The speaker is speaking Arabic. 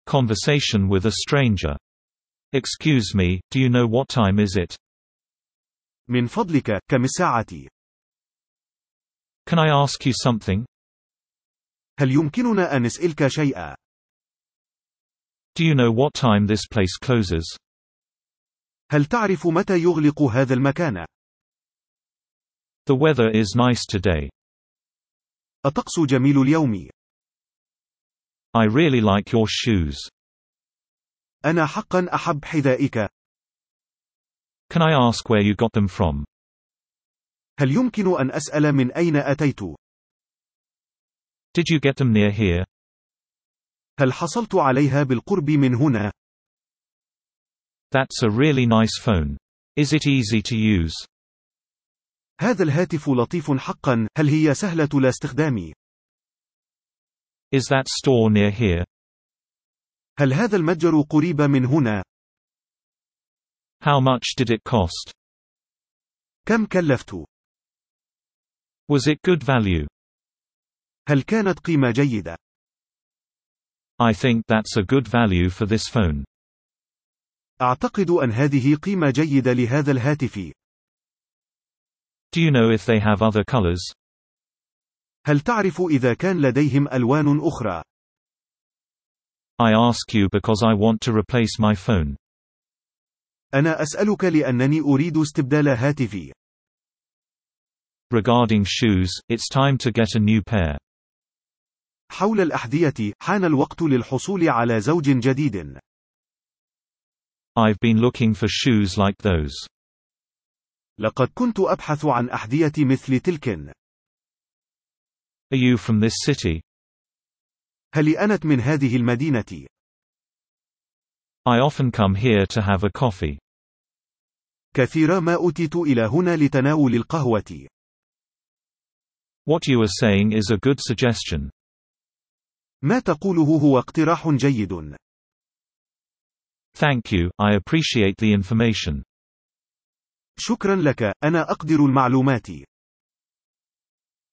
Conversation with a stranger. Excuse me, do you know what time is it? من فضلك، كم الساعة؟ Can I ask you something? هل يمكننا أن نسألك شيئا؟ Do you know what time this place closes? هل تعرف متى يغلق هذا المكان؟ The weather is nice today. الطقس جميل اليوم. I really like your shoes. أنا حقا أحب حذائك. Can I ask where you got them from? هل يمكن أن أسأل من أين أتيت؟ Did you get them near here? هل حصلت عليها بالقرب من هنا؟ That's a really nice phone. Is it easy to use? هذا الهاتف لطيف حقا، هل هي سهلة الاستخدام؟ Is that store near here? هل هذا المتجر قريب من هنا؟ How much did it cost? كم كلفت؟ Was it good value? هل كانت قيمة جيدة؟ I think that's a good value for this phone. أعتقد أن هذه قيمة جيدة لهذا الهاتف. Do you know if they have other colors? هل تعرف إذا كان لديهم ألوان أخرى؟ I ask you because I want to replace my phone. أنا أسألك لأنني أريد استبدال هاتفي. Regarding shoes, it's time to get a new pair. حول الأحذية، حان الوقت للحصول على زوج جديد. I've been looking for shoes like those. لقد كنت أبحث عن أحذية مثل تلك. Are you from this city? هل أنت من هذه المدينة؟ I often come here to have a coffee. كثيرا ما أتيت إلى هنا لتناول القهوة. What you are saying is a good suggestion. ما تقوله هو اقتراح جيد. Thank you, I appreciate the information. شكرا لك، أنا أقدر المعلومات.